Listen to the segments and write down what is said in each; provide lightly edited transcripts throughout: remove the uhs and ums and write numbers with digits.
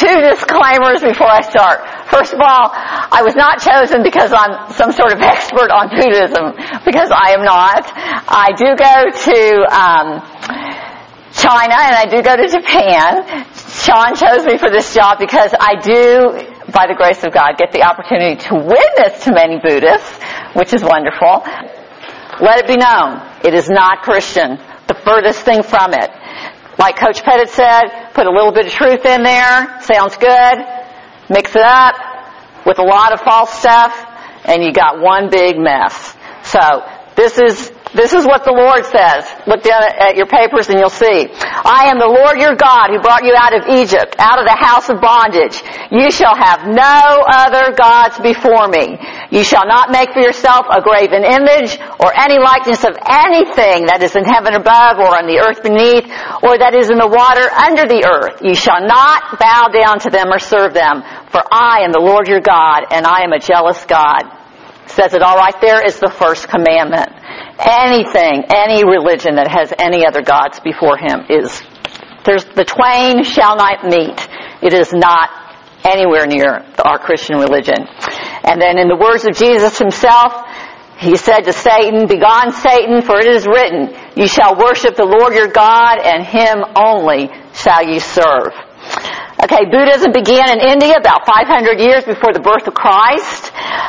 Two disclaimers before I start. First of all, I was not chosen because I'm some sort of expert on Buddhism, because I am not. I do go to China and I do go to Japan. Sean chose me for this job because I do, by the grace of God, get the opportunity to witness to many Buddhists, which is wonderful. Let it be known, it is not Christian. The furthest thing from it. Like Coach Pettit said, put a little bit of truth in there, sounds good, mix it up with a lot of false stuff, and you got one big mess. So, this is what the Lord says. Look down at your papers and you'll see. I am the Lord your God who brought you out of Egypt, out of the house of bondage. You shall have no other gods before me. You shall not make for yourself a graven image or any likeness of anything that is in heaven above or on the earth beneath or that is in the water under the earth. You shall not bow down to them or serve them, for I am the Lord your God and I am a jealous God. Says it all right there is the first commandment. Anything, any religion that has any other gods before him the twain shall not meet. It is not anywhere near our Christian religion. And then in the words of Jesus himself, he said to Satan, "Begone, Satan, for it is written, you shall worship the Lord your God, and him only shall you serve." Okay, Buddhism began in India about 500 years before the birth of Christ.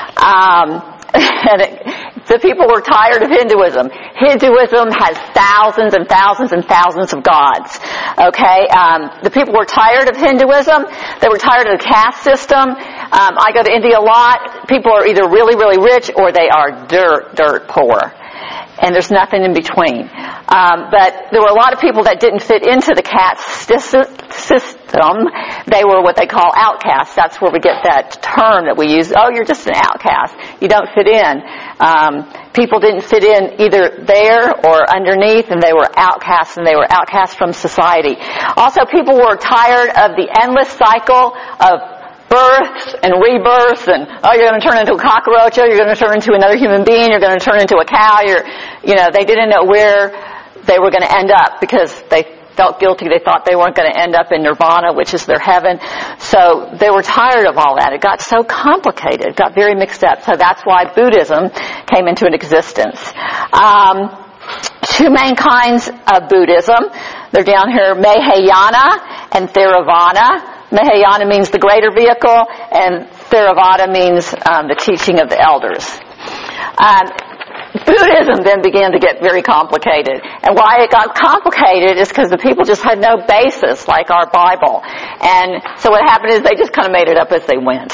The people were tired of Hinduism. Hinduism has thousands and thousands and thousands of gods. Okay, the people were tired of Hinduism. They were tired of the caste system. I go to India a lot. People are either really, really rich or they are dirt poor. And there's nothing in between. But there were a lot of people that didn't fit into the caste system. They were what they call outcasts. That's where we get that term that we use. Oh, you're just an outcast. You don't fit in. People didn't fit in either there or underneath, and they were outcasts, and they were outcasts from society. Also, people were tired of the endless cycle of births and rebirths, and you're going to turn into a cockroach, you're going to turn into another human being, you're going to turn into a cow. They didn't know where they were going to end up because they felt guilty. They thought they weren't going to end up in nirvana, which is their heaven. So they were tired of all that. It got so complicated. It got very mixed up. So that's why Buddhism came into existence. Two main kinds of Buddhism. They're down here, Mahayana and Theravada. Mahayana means the greater vehicle, and Theravada means the teaching of the elders. Buddhism then began to get very complicated. And why it got complicated is because the people just had no basis like our Bible. And so what happened is they just kind of made it up as they went.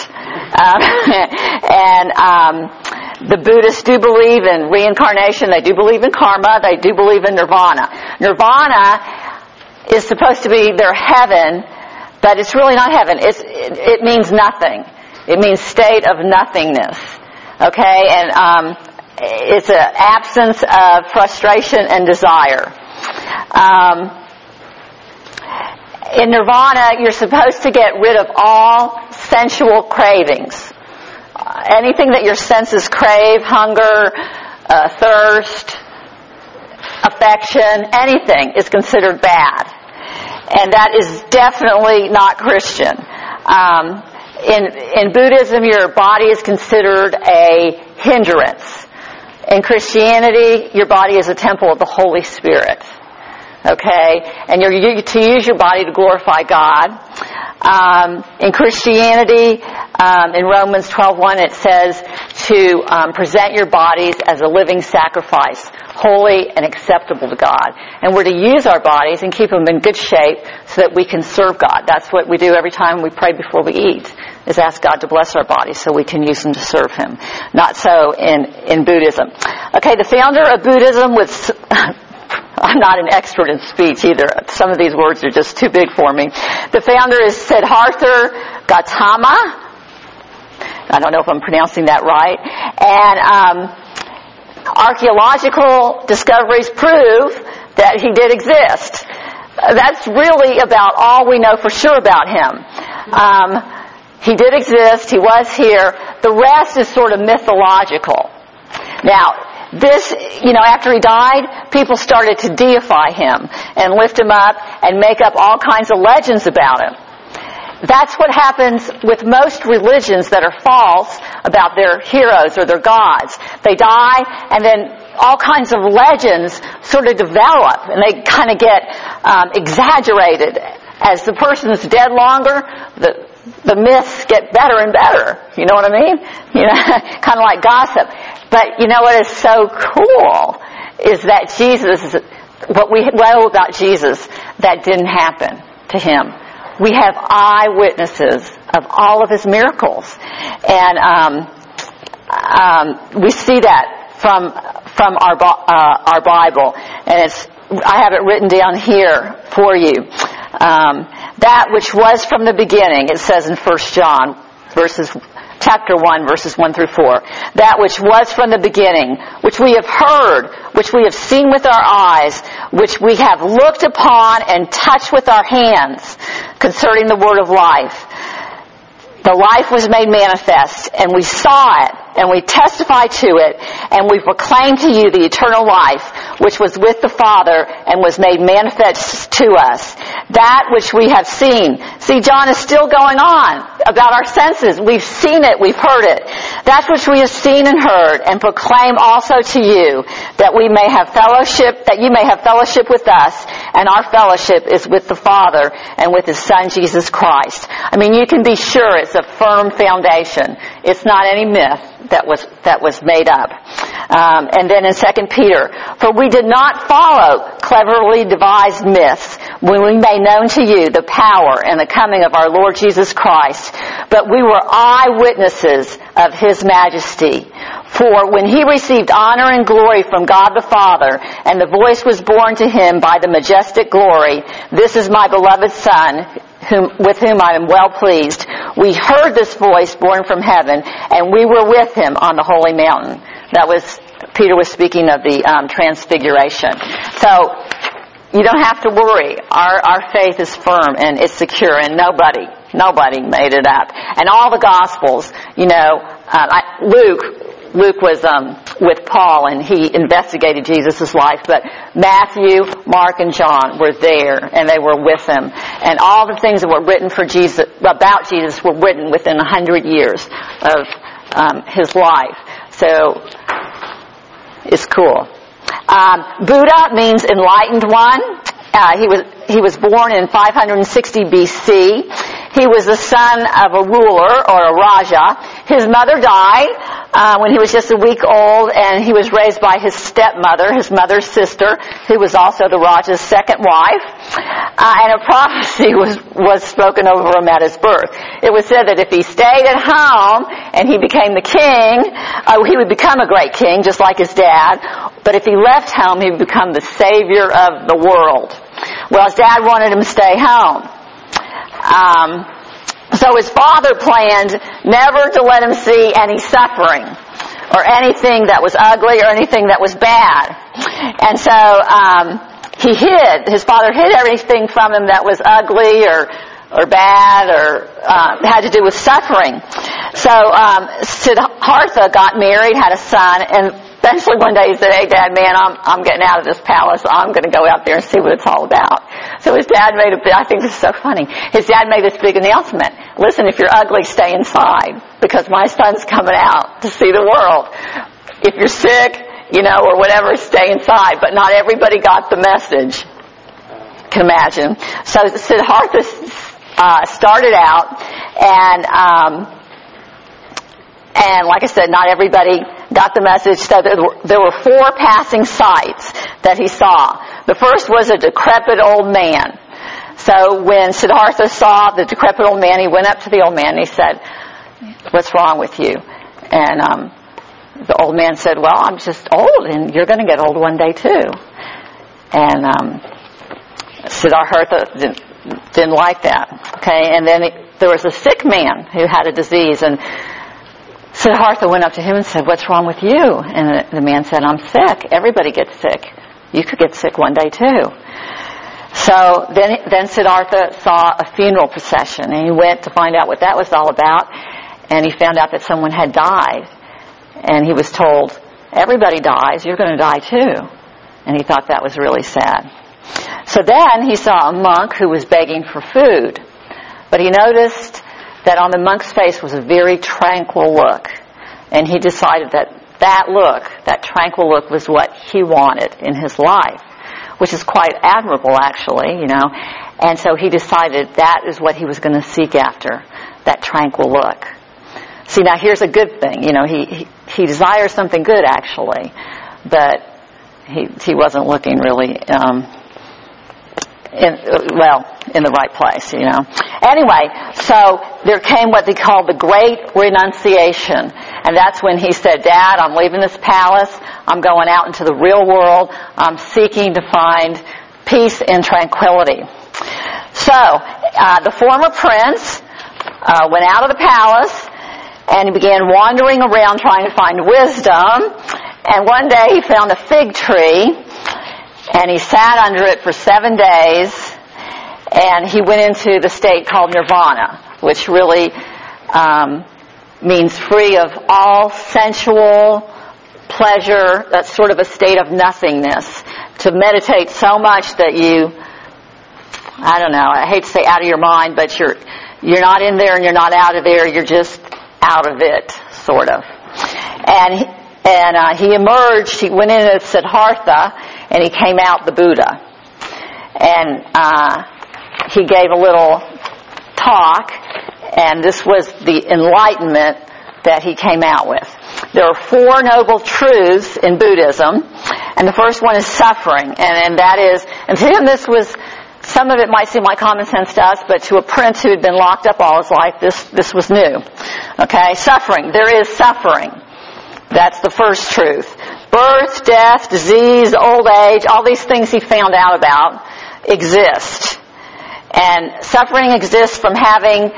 The Buddhists do believe in reincarnation. They do believe in karma. They do believe in nirvana. Nirvana is supposed to be their heaven, but it's really not heaven. It means nothing. It means state of nothingness. Okay? And it's an absence of frustration and desire. In nirvana, you're supposed to get rid of all sensual cravings. Anything that your senses crave, hunger, thirst, affection, anything is considered bad. And that is definitely not Christian. In Buddhism, your body is considered a hindrance. In Christianity, your body is a temple of the Holy Spirit. Okay? And you're to use your body to glorify God. In Christianity, in Romans 12:1, it says to present your bodies as a living sacrifice, holy and acceptable to God. And we're to use our bodies and keep them in good shape so that we can serve God. That's what we do every time we pray before we eat, is ask God to bless our bodies so we can use them to serve Him. Not so in Buddhism. Okay, the founder of Buddhism was... I'm not an expert in speech either. Some of these words are just too big for me. The founder is Siddhartha Gautama. I don't know if I'm pronouncing that right. And archaeological discoveries prove that he did exist. That's really about all we know for sure about him. He did exist. He was here. The rest is sort of mythological. Now, this, after he died, people started to deify him and lift him up and make up all kinds of legends about him. That's what happens with most religions that are false about their heroes or their gods. They die, and then all kinds of legends sort of develop, and they kind of get exaggerated. As the person is dead longer, the myths get better and better. You know what I mean? You know, kind of like gossip. But you know what is so cool is that Jesus, what we know about Jesus, that didn't happen to him. We have eyewitnesses of all of his miracles, and we see that from our Bible, and I have it written down here for you. That which was from the beginning, it says in 1 John, chapter 1, verses 1 through 4. That which was from the beginning, which we have heard, which we have seen with our eyes, which we have looked upon and touched with our hands, concerning the word of life. The life was made manifest, and we saw it, and we testify to it, and we proclaim to you the eternal life, which was with the Father, and was made manifest to us. That which we have seen. See, John is still going on about our senses. We've seen it, we've heard it. That which we have seen and heard, and proclaim also to you, that we may have fellowship, that you may have fellowship with us, and our fellowship is with the Father, and with His Son, Jesus Christ. I mean, you can be sure it's a firm foundation. It's not any myth that was made up. And then in 2 Peter, for we did not follow cleverly devised myths when we made known to you the power and the coming of our Lord Jesus Christ, but we were eyewitnesses of His majesty. For when He received honor and glory from God the Father, and the voice was borne to Him by the majestic glory, this is my beloved Son, with whom I am well pleased. We heard this voice born from heaven, and we were with Him on the holy mountain. Peter was speaking of the transfiguration. So, you don't have to worry. Our faith is firm and it's secure, and nobody made it up. And all the Gospels, you know, Luke was with Paul, and he investigated Jesus' life, but Matthew, Mark, and John were there, and they were with him. And all the things that were written about Jesus were written within 100 years of his life. So, it's cool. Buddha means enlightened one. He was born in 560 BC. He was the son of a ruler, or a Raja. His mother died when he was just a week old, and he was raised by his stepmother, his mother's sister, who was also the Raja's second wife. And a prophecy was spoken over him at his birth. It was said that if he stayed at home and he became the king, he would become a great king, just like his dad. But if he left home, he would become the savior of the world. Well, his dad wanted him to stay home. So his father planned never to let him see any suffering or anything that was ugly or anything that was bad. And so his father hid everything from him that was ugly or bad or had to do with suffering. So Siddhartha got married, had a son, and eventually one day he said, "Hey, Dad, man, I'm getting out of this palace. I'm going to go out there and see what it's all about." So his dad I think this is so funny. His dad made this big announcement. "Listen, if you're ugly, stay inside, because my son's coming out to see the world. If you're sick, you know, or whatever, stay inside." But not everybody got the message. You can imagine. So Siddhartha started out, and like I said, not everybody got the message. So there were 4 passing sights that he saw. The first was a decrepit old man. So when Siddhartha saw the decrepit old man, he went up to the old man and he said, "What's wrong with you?" And the old man said, "Well, I'm just old, and you're going to get old one day too." And Siddhartha didn't like that. Okay, and then there was a sick man who had a disease, and Siddhartha went up to him and said, "What's wrong with you?" And the man said, "I'm sick. Everybody gets sick. You could get sick one day too." So then Siddhartha saw a funeral procession, and he went to find out what that was all about, and he found out that someone had died. And he was told, "Everybody dies. You're going to die too." And he thought that was really sad. So then he saw a monk who was begging for food. But he noticed that on the monk's face was a very tranquil look. And he decided that look, that tranquil look, was what he wanted in his life, which is quite admirable, actually, And so he decided that is what he was going to seek after, that tranquil look. See, now here's a good thing. He desires something good, actually, but he wasn't looking really in the right place, Anyway, so there came what they called the Great Renunciation. And that's when he said, Dad, I'm leaving this palace. I'm going out into the real world. I'm seeking to find peace and tranquility. So, the former prince went out of the palace and he began wandering around trying to find wisdom. And one day he found a fig tree and he sat under it for 7 days, and he went into the state called nirvana, which really means free of all sensual pleasure. That's sort of a state of nothingness. To meditate so much that I hate to say out of your mind, but you're not in there and you're not out of there. You're just out of it, sort of. And he emerged. He went into Siddhartha, and he came out the Buddha. And he gave a little talk, and this was the enlightenment that he came out with. There are 4 noble truths in Buddhism, and the first one is suffering, and that is, and to him this was, some of it might seem like common sense to us, but to a prince who had been locked up all his life, this was new. Okay, suffering. There is suffering. That's the first truth. Birth, death, disease, old age, all these things he found out about exist. And suffering exists from not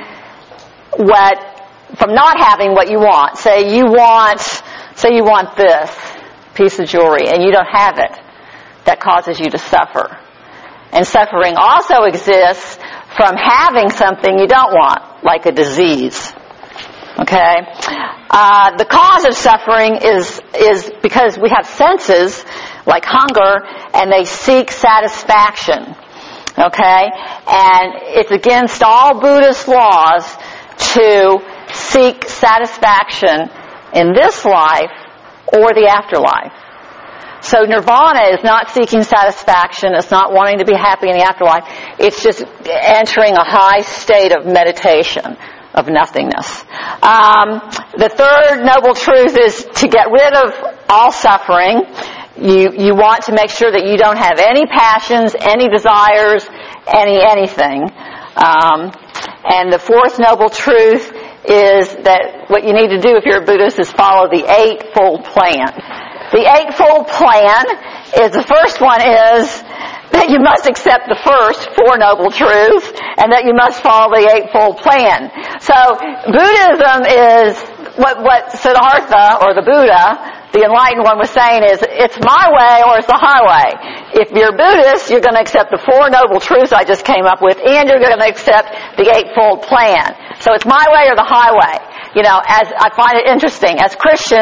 having what you want. Say you want this piece of jewelry and you don't have it. That causes you to suffer. And suffering also exists from having something you don't want, like a disease. Okay? The cause of suffering is because we have senses, like hunger, and they seek satisfaction. Okay? And it's against all Buddhist laws to seek satisfaction in this life or the afterlife. So nirvana is not seeking satisfaction. It's not wanting to be happy in the afterlife. It's just entering a high state of meditation, of nothingness. The third noble truth is to get rid of all suffering. You want to make sure that you don't have any passions, any desires, anything. And the fourth noble truth is that what you need to do if you're a Buddhist is follow the Eightfold Plan. The Eightfold Plan is, the first one is that you must accept the first 4 noble truths and that you must follow the Eightfold Plan. So Buddhism is what Siddhartha, or the Buddha, the enlightened one, was saying is, it's my way or it's the highway. If you're Buddhist, you're going to accept the 4 noble truths I just came up with, and you're going to accept the Eightfold Plan. So it's my way or the highway. As I find it interesting, as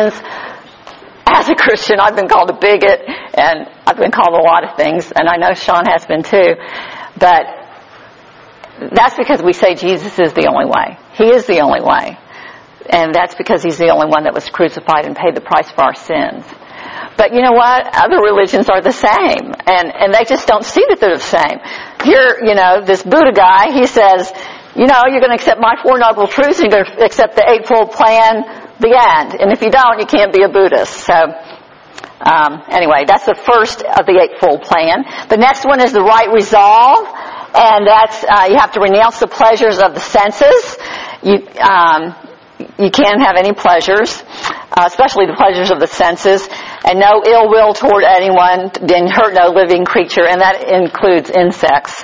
a Christian, I've been called a bigot, and I've been called a lot of things, and I know Sean has been too. But that's because we say Jesus is the only way. He is the only way. And that's because he's the only one that was crucified and paid the price for our sins. But you know what? Other religions are the same. And they just don't see that they're the same. Here, this Buddha guy, he says, you're going to accept my 4 noble truths, and you're going to accept the Eightfold Plan, the end. And if you don't, you can't be a Buddhist. So, anyway, that's the first of the Eightfold Plan. The next one is the right resolve. And that's, you have to renounce the pleasures of the senses. You can't have any pleasures, especially the pleasures of the senses, and no ill will toward anyone, then hurt no living creature, and that includes insects.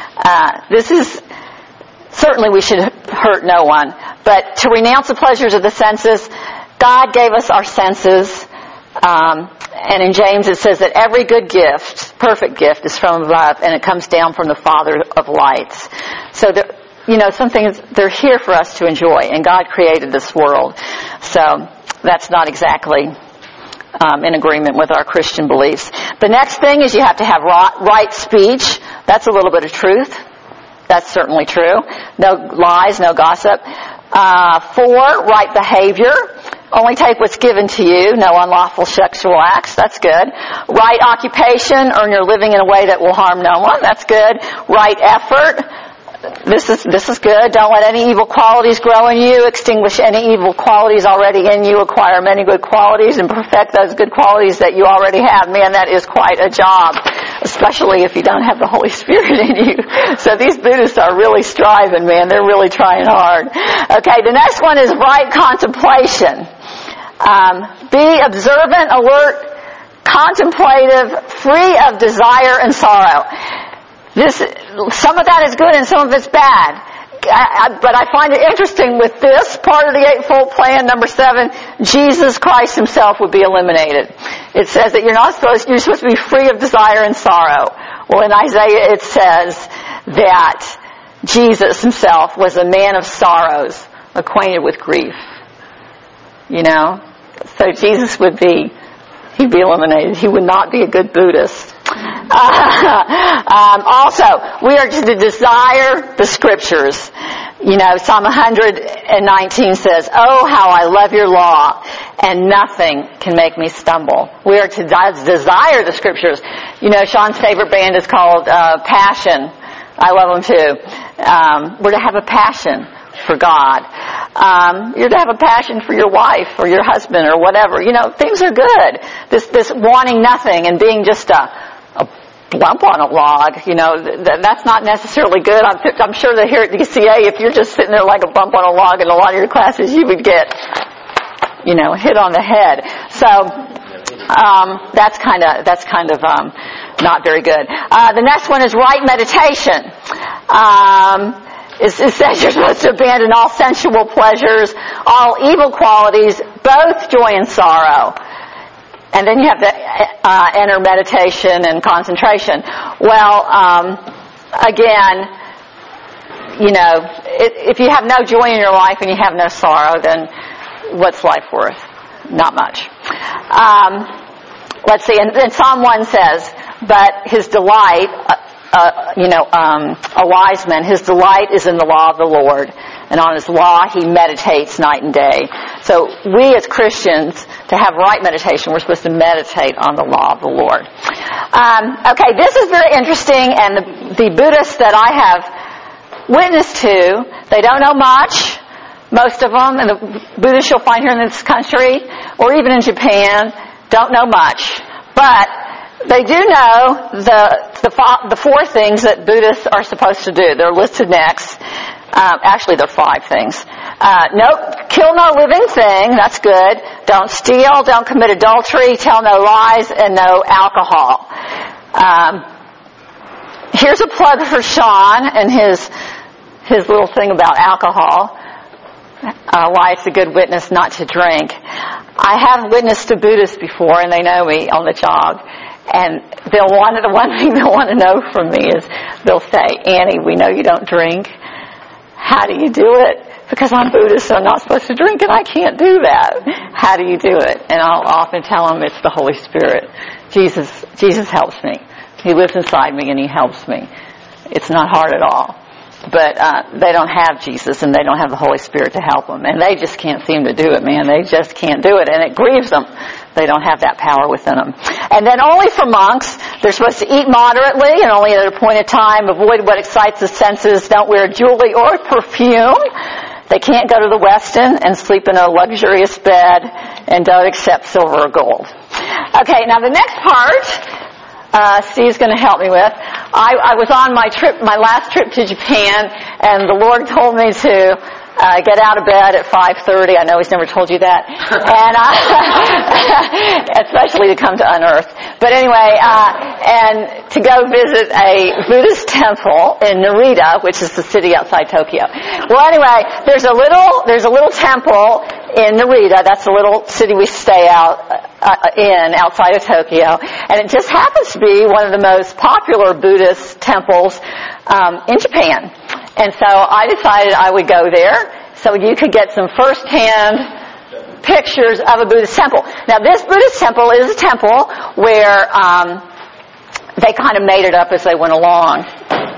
Certainly we should hurt no one, but to renounce the pleasures of the senses, God gave us our senses, and in James it says that every good gift, perfect gift, is from above, and it comes down from the Father of lights. So some things, they're here for us to enjoy, and God created this world. So that's not exactly in agreement with our Christian beliefs. The next thing is you have to have right speech. That's a little bit of truth. That's certainly true. No lies, no gossip. 4, right behavior. Only take what's given to you. No unlawful sexual acts. That's good. Right occupation. Earn your living in a way that will harm no one. That's good. Right effort. This is good. Don't let any evil qualities grow in you. Extinguish any evil qualities already in you. Acquire many good qualities and perfect those good qualities that you already have. Man, that is quite a job, especially if you don't have the Holy Spirit in you. So these Buddhists are really striving, man. They're really trying hard. Okay, the next one is right contemplation. Be observant, alert, contemplative, free of desire and sorrow. Some of that is good and some of it's bad. But I find it interesting with this part of the Eightfold Plan, number 7, Jesus Christ Himself would be eliminated. It says that you're supposed to be free of desire and sorrow. Well, in Isaiah it says that Jesus Himself was a man of sorrows, acquainted with grief. You know? So Jesus he'd be eliminated. He would not be a good Buddhist. Also, we are to desire the Scriptures. You know, Psalm 119 says, "Oh, how I love your law, and nothing can make me stumble." We are to desire the Scriptures. You know, Sean's favorite band is called Passion. I love them too. We're to have a passion for God. You're to have a passion for your wife or your husband or whatever. You know, things are good. This wanting nothing and being just a lump on a log, you know, that's not necessarily good. I'm sure that here at DCA, if you're just sitting there like a bump on a log in a lot of your classes, you would get, you know, hit on the head. So, that's kind of not very good. The next one is right meditation. It says you're supposed to abandon all sensual pleasures, all evil qualities, both joy and sorrow. And then you have to enter meditation and concentration. Well, again, you know, if you have no joy in your life and you have no sorrow, then what's life worth? Not much. Let's see, and Psalm 1 says, but his delight, a wise man, his delight is in the law of the Lord, and on his law he meditates night and day. So we as Christians, to have right meditation, we're supposed to meditate on the law of the Lord. Okay, this is very interesting, and the Buddhists that I have witnessed to, they don't know much, most of them, and the Buddhists you'll find here in this country, or even in Japan, don't know much. But they do know the 4 things that Buddhists are supposed to do. They're listed next. Actually, there are 5 things. Kill no living thing. That's good. Don't steal. Don't commit adultery. Tell no lies, and no alcohol. Here's a plug for Sean and his little thing about alcohol. Why it's a good witness not to drink. I have witnessed to Buddhists before, and they know me on the job. And the one thing they'll want to know from me is they'll say, "Annie, we know you don't drink. How do you do it?" Because I'm Buddhist, so I'm not supposed to drink, and I can't do that. How do you do it? And I'll often tell them it's the Holy Spirit. Jesus helps me. He lives inside me, and He helps me. It's not hard at all. But they don't have Jesus, and they don't have the Holy Spirit to help them. And they just can't seem to do it, man. They just can't do it, and it grieves them. They don't have that power within them. And then only for monks, they're supposed to eat moderately and only at an appointed time. Avoid what excites the senses. Don't wear jewelry or perfume. They can't go to the Westin and sleep in a luxurious bed, and don't accept silver or gold. Okay, now the next part, Steve's going to help me with. I was on my last trip to Japan, and the Lord told me to get out of bed at 5:30. I know He's never told you that, and especially to come to Unearth. But anyway, and to go visit a Buddhist temple in Narita, which is the city outside Tokyo. Well, anyway, there's a little temple in Narita. That's the little city we stay outside of Tokyo, and it just happens to be one of the most popular Buddhist temples in Japan. And so I decided I would go there so you could get some first-hand pictures of a Buddhist temple. Now, this Buddhist temple is a temple where they kind of made it up as they went along.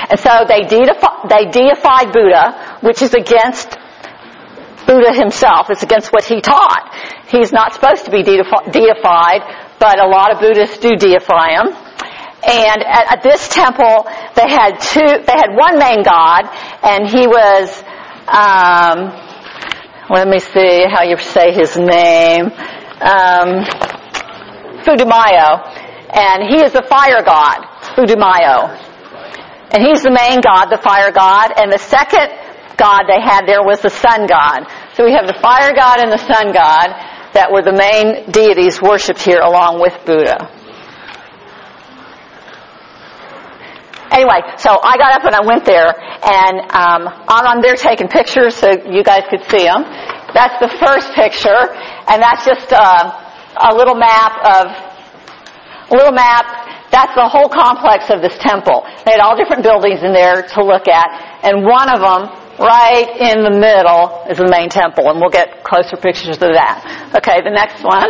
And so they deified Buddha, which is against Buddha himself. It's against what he taught. He's not supposed to be deified, but a lot of Buddhists do deify him. And at this temple, they had one main god, and he was, let me see how you say his name, Fudumayo. And he is the fire god, Fudumayo. And he's the main god, the fire god, and the second god they had there was the sun god. So we have the fire god and the sun god that were the main deities worshipped here along with Buddha. Anyway, so I got up and I went there, and I'm there taking pictures so you guys could see them. That's the first picture, and that's just a little map. That's the whole complex of this temple. They had all different buildings in there to look at, and one of them, right in the middle, is the main temple, and we'll get closer pictures of that. Okay, the next one.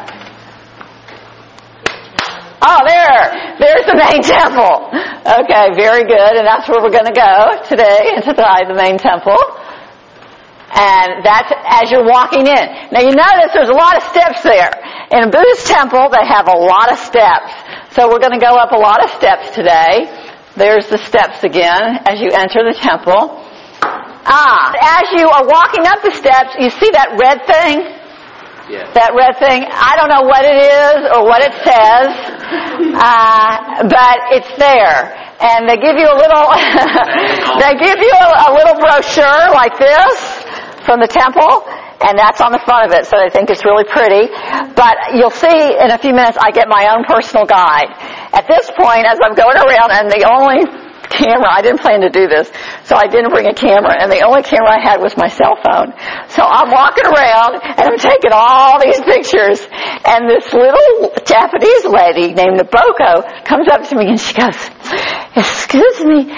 Oh, there's the main temple. Okay, very good, and that's where we're going to go today, into the main temple. And that's as you're walking in. Now you notice there's a lot of steps there. In a Buddhist temple, they have a lot of steps. So we're going to go up a lot of steps today. There's the steps again as you enter the temple. As you are walking up the steps, you see that red thing? Yeah. That red thing, I don't know what it is or what it says, but it's there. And they give you a little, a little brochure like this from the temple, and that's on the front of it, so I think it's really pretty. But you'll see in a few minutes I get my own personal guide. At this point, as I'm going around, and the only camera, I didn't plan to do this, so I didn't bring a camera, and the only camera I had was my cell phone. So I'm walking around, and I'm taking all these pictures, and this little Japanese lady named Naboko comes up to me, and she goes, excuse me,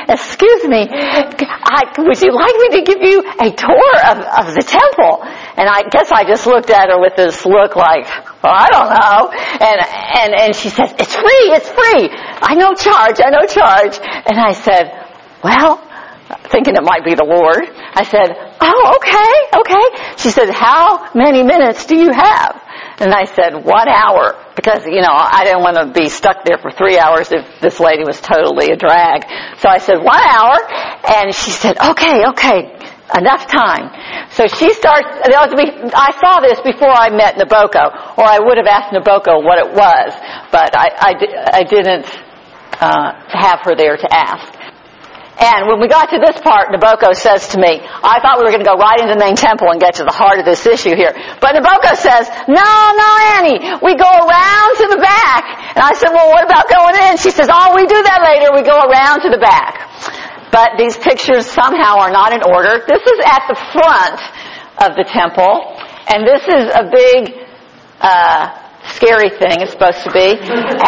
would you like me to give you a tour of the temple? And I guess I just looked at her with this look like, well, I don't know. And she says, it's free. I no charge. And I said, well, thinking it might be the Lord, I said, oh, okay. She said, how many minutes do you have? And I said, 1 hour, because, I didn't want to be stuck there for 3 hours if this lady was totally a drag. So I said, 1 hour, and she said, okay, enough time. So she starts, I saw this before I met Naboko, or I would have asked Naboko what it was, but I didn't have her there to ask. And when we got to this part, Naboko says to me, I thought we were going to go right into the main temple and get to the heart of this issue here. But Naboko says, no, Annie, we go around to the back. And I said, well, what about going in? She says, oh, we do that later. We go around to the back. But these pictures somehow are not in order. This is at the front of the temple. And this is a big, scary thing, it's supposed to be.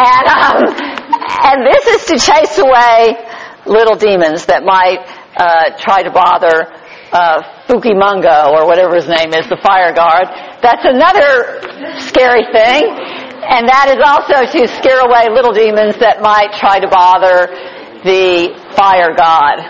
And this is to chase away little demons that might try to bother Fukimungo, or whatever his name is, the fire guard. That's another scary thing. And that is also to scare away little demons that might try to bother the fire god.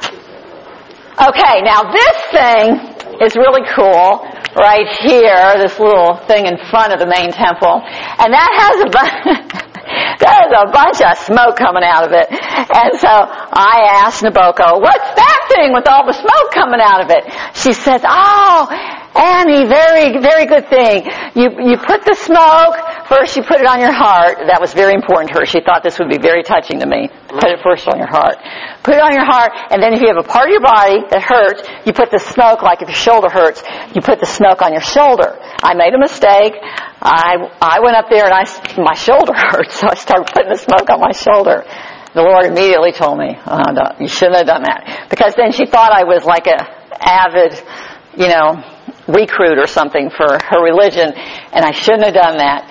Okay, now this thing is really cool right here, this little thing in front of the main temple. And that has there's a bunch of smoke coming out of it. And so I asked Naboko, what's that thing with all the smoke coming out of it? She says, oh, Annie, very, very good thing. You put the smoke, first you put it on your heart. That was very important to her. She thought this would be very touching to me. Put it first on your heart. Put it on your heart, and then if you have a part of your body that hurts, you put the smoke, like if your shoulder hurts, you put the smoke on your shoulder. I made a mistake. I went up there and my shoulder hurt, so I started putting the smoke on my shoulder. The Lord immediately told me, oh, no, you shouldn't have done that. Because then she thought I was like a avid, recruit or something for her religion, and I shouldn't have done that.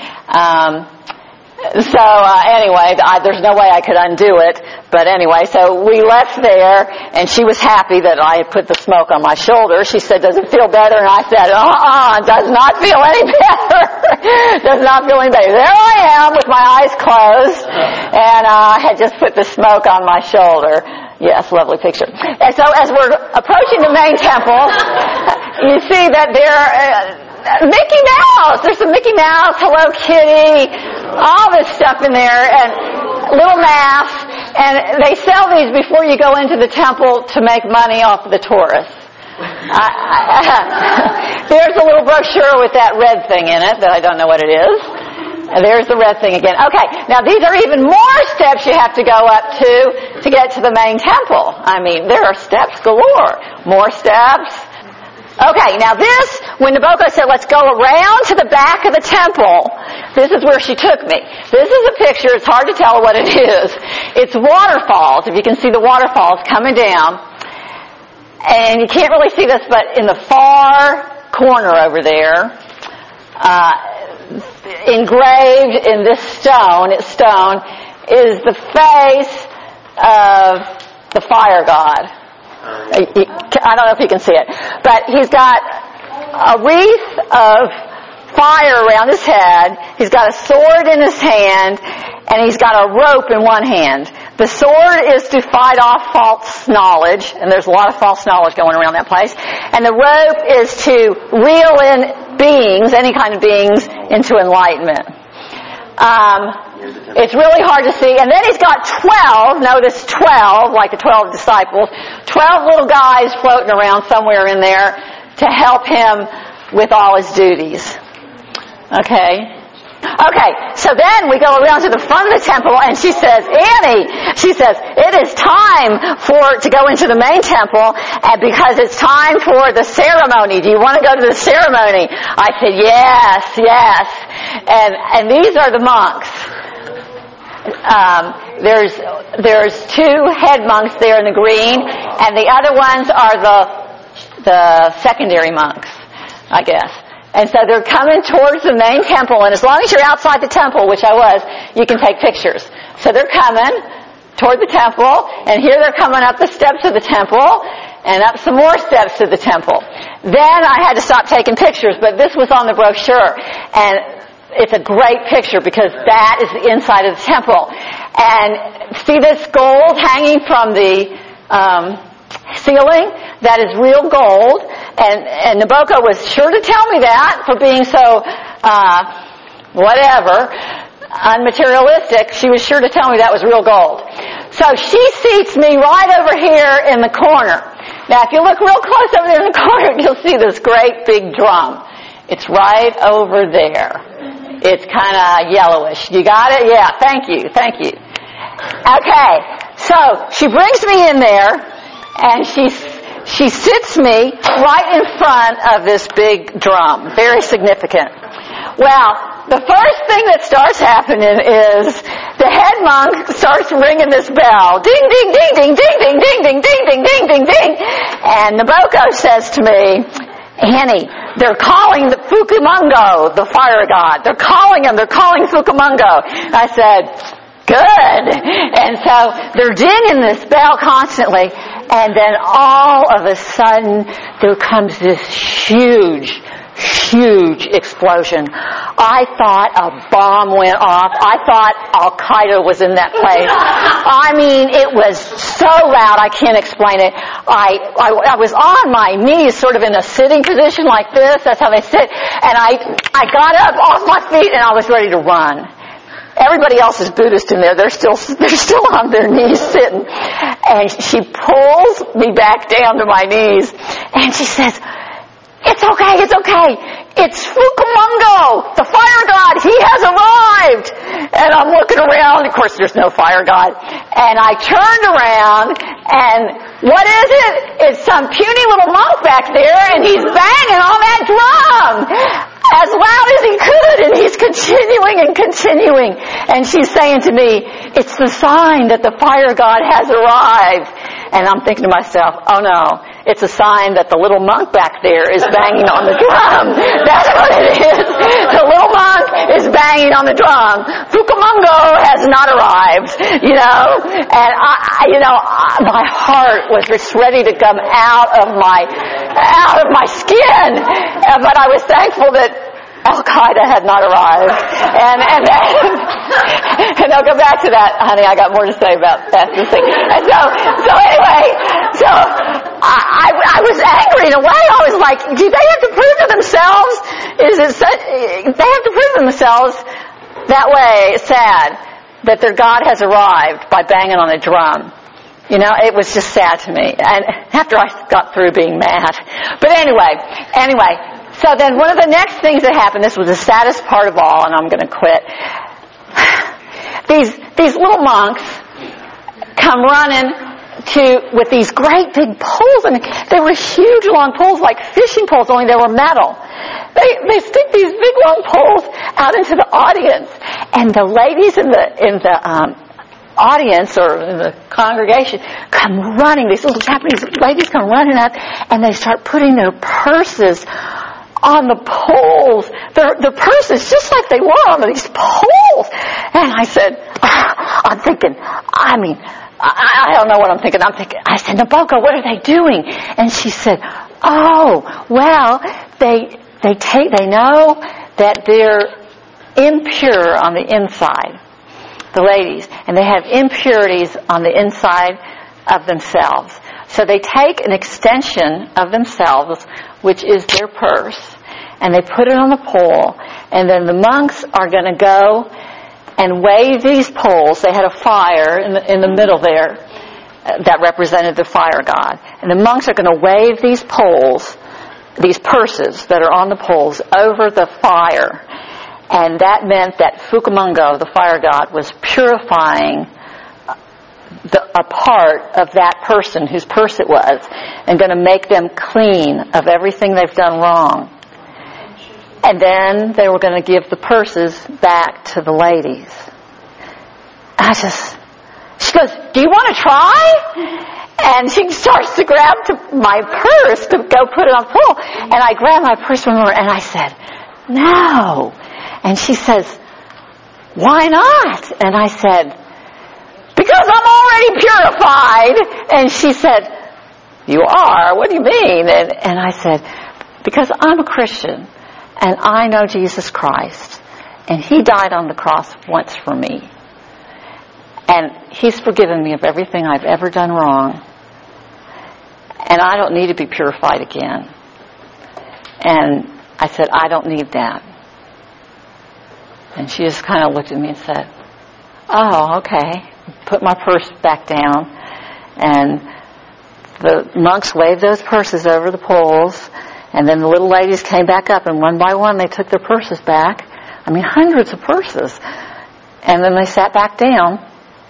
Anyway, there's no way I could undo it. But anyway, so we left there, and she was happy that I had put the smoke on my shoulder. She said, does it feel better? And I said, does not feel any better. Does not feel any better. There I am with my eyes closed, and I had just put the smoke on my shoulder. Yes, lovely picture. And so as we're approaching the main temple, you see that there Mickey Mouse. There's some Mickey Mouse, Hello Kitty, all this stuff in there, and little masks. And they sell these before you go into the temple to make money off of the tourists. There's a little brochure with that red thing in it that I don't know what it is. And there's the red thing again. Okay, now these are even more steps you have to go up to get to the main temple. I mean, there are steps galore. More steps. Okay, now this, when Nabokov said, let's go around to the back of the temple, this is where she took me. This is a picture. It's hard to tell what it is. It's waterfalls. If you can see the waterfalls coming down. And you can't really see this, but in the far corner over there, engraved in this stone is the face of the fire god. I don't know if you can see it, but he's got a wreath of fire around his head. He's got a sword in his hand, and he's got a rope in one hand. The sword is to fight off false knowledge, and there's a lot of false knowledge going around that place. And the rope is to reel in beings, any kind of beings, into enlightenment. It's really hard to see. And then he's got 12, notice 12, like the 12 disciples, 12 little guys floating around somewhere in there to help him with all his duties. Okay, so then we go around to the front of the temple, and she says, Annie, it is time to go into the main temple, and because it's time for the ceremony. Do you want to go to the ceremony? I said, yes. And these are the monks. There's two head monks there in the green, and the other ones are the secondary monks, I guess. And so they're coming towards the main temple, and as long as you're outside the temple, which I was, you can take pictures. So they're coming toward the temple, and here they're coming up the steps of the temple, and up some more steps to the temple. Then I had to stop taking pictures, but this was on the brochure, and it's a great picture because that is the inside of the temple. And see this gold hanging from the ceiling? That is real gold. And Nabokov was sure to tell me that for being so, unmaterialistic. She was sure to tell me that was real gold. So she seats me right over here in the corner. Now if you look real close over there in the corner, you'll see this great big drum. It's right over there. It's kind of yellowish. You got it? Yeah, thank you. Okay, so she brings me in there, and she sits me right in front of this big drum. Very significant. Well, the first thing that starts happening is the head monk starts ringing this bell. Ding, ding, ding, ding, ding, ding, ding, ding, ding, ding, ding, ding, ding. And Nabokov says to me, Annie, they're calling the Fukumungo, the fire god. They're calling Fukumungo. I said, good. And so they're dinging this bell constantly, and then all of a sudden there comes this huge explosion. I thought a bomb went off. I thought Al-Qaeda was in that place. I mean, it was so loud I can't explain it. I was on my knees, sort of in a sitting position like this. That's how they sit. And I got up off my feet and I was ready to run. Everybody else is Buddhist in there. They're still on their knees sitting. And she pulls me back down to my knees and she says, It's okay. It's Fukumungo, the fire god. He has arrived. And I'm looking around. Of course, there's no fire god. And I turned around, and what is it? It's some puny little monk back there, and he's banging on that drum as loud as he could, and he's continuing. And she's saying to me, it's the sign that the fire god has arrived. And I'm thinking to myself, oh no, it's a sign that the little monk back there is banging on the drum. That's what it is. The little monk is banging on the drum. Fukumungo has not arrived, And my heart was just ready to come out of my skin. But I was thankful that Al-Qaeda had not arrived. And And I'll go back to that, honey. I got more to say about that. And so anyway, I was angry in a way. I was like, do they have to prove to themselves? They have to prove to themselves that way? It's sad that their God has arrived by banging on a drum. You know, it was just sad to me. And after I got through being mad. But anyway. So then one of the next things that happened, this was the saddest part of all, and I'm going to quit. These little monks come running with these great big poles, and they were huge long poles like fishing poles, only they were metal. They stick these big long poles out into the audience, and the ladies in the audience or in the congregation come running. These little Japanese ladies come running up, and they start putting their purses on the poles. The purses just like they were on these poles. And I said, I'm thinking, I don't know what I'm thinking. I said, Naboko, what are they doing? And she said, oh, well, they know that they're impure on the inside, the ladies, and they have impurities on the inside of themselves. So they take an extension of themselves, which is their purse, and they put it on the pole, and then the monks are going to go and wave these poles. They had a fire in the middle there that represented the fire god. And the monks are going to wave these poles, these purses that are on the poles, over the fire. And that meant that Fukumungo, the fire god, was purifying a part of that person whose purse it was, and going to make them clean of everything they've done wrong. And then they were going to give the purses back to the ladies. She goes, do you want to try? And she starts to grab my purse to go put it on the pole. And I grabbed my purse from her and I said, no. And she says, why not? And I said, because I'm already purified. And she said, you are? What do you mean? And I said, because I'm a Christian and I know Jesus Christ, and He died on the cross once for me. And He's forgiven me of everything I've ever done wrong. And I don't need to be purified again. And I said, I don't need that. And she just kind of looked at me and said, oh, okay. Put my purse back down. And the monks waved those purses over the poles. And then the little ladies came back up, and one by one they took their purses back. I mean, hundreds of purses. And then they sat back down.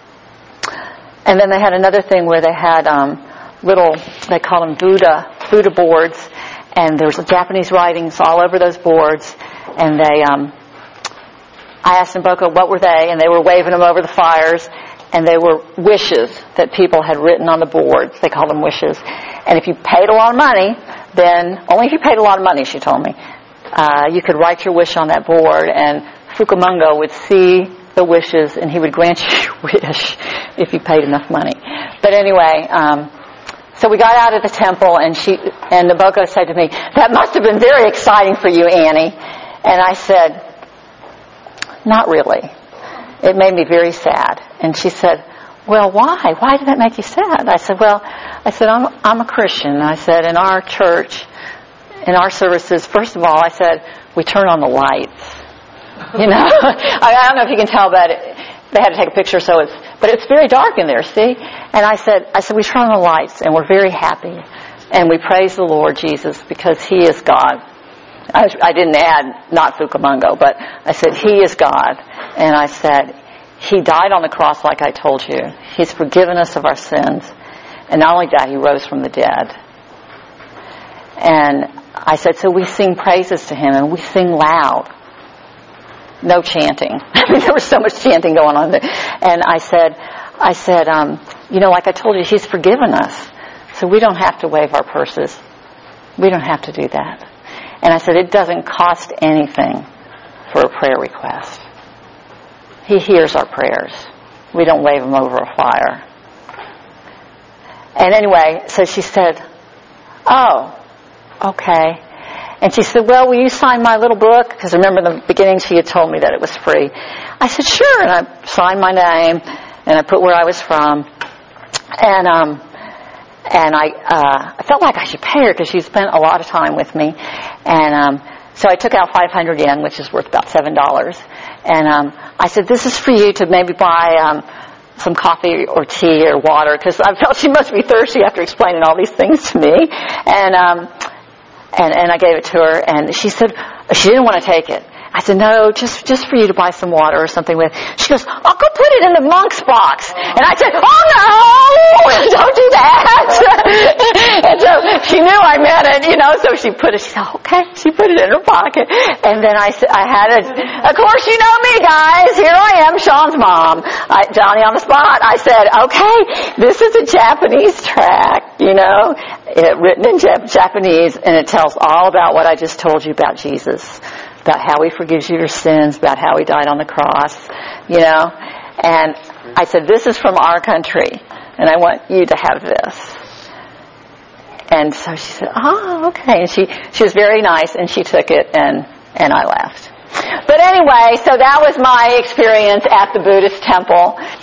And then they had another thing where they had they call them Buddha boards, and there was Japanese writings all over those boards. And I asked Naboko, what were they? And they were waving them over the fires, and they were wishes that people had written on the boards. They called them wishes. And if you paid a lot of money, then, only if you paid a lot of money, she told me, you could write your wish on that board, and Fukumungo would see the wishes, and he would grant you your wish if you paid enough money. But anyway, so we got out of the temple, and Naboko said to me, that must have been very exciting for you, Annie. And I said, not really. It made me very sad. And she said, well, why? Why did that make you sad? I said, I'm a Christian. I said, in our church, in our services, first of all, I said, we turn on the lights. You know, I don't know if you can tell, but they had to take a picture, but it's very dark in there, see? And I said, we turn on the lights, and we're very happy, and we praise the Lord Jesus because He is God. I didn't add not Fukumungo, but I said, He is God. And I said, He died on the cross like I told you. He's forgiven us of our sins. And not only that, He rose from the dead. And I said, so we sing praises to Him, and we sing loud. No chanting. I mean, there was so much chanting going on there. And I said, like I told you, He's forgiven us. So we don't have to wave our purses. We don't have to do that. And I said, it doesn't cost anything for a prayer request. He hears our prayers. We don't wave them over a fire. And anyway, so she said, oh, okay. And she said, well, will you sign my little book? Because remember in the beginning she had told me that it was free. I said, sure. And I signed my name, and I put where I was from. And I felt like I should pay her because she spent a lot of time with me. And so I took out 500 yen, which is worth about $7. And I said, this is for you to maybe buy some coffee or tea or water, because I felt she must be thirsty after explaining all these things to me. And I gave it to her, and she said she didn't want to take it. I said, no, just for you to buy some water or something with. She goes, I'll go put it in the monk's box. And I said, oh no, don't do that. And so she knew I meant it, so she said, okay. She put it in her pocket. And then I had it. Of course, you know me, guys. Here I am, Sean's mom. Johnny on the spot. I said, okay, this is a Japanese tract, written in Japanese, and it tells all about what I just told you about Jesus. About how he forgives you your sins, about how he died on the cross, And I said, this is from our country, and I want you to have this. And so she said, oh, okay. And she was very nice, and she took it, and I left. But anyway, so that was my experience at the Buddhist temple.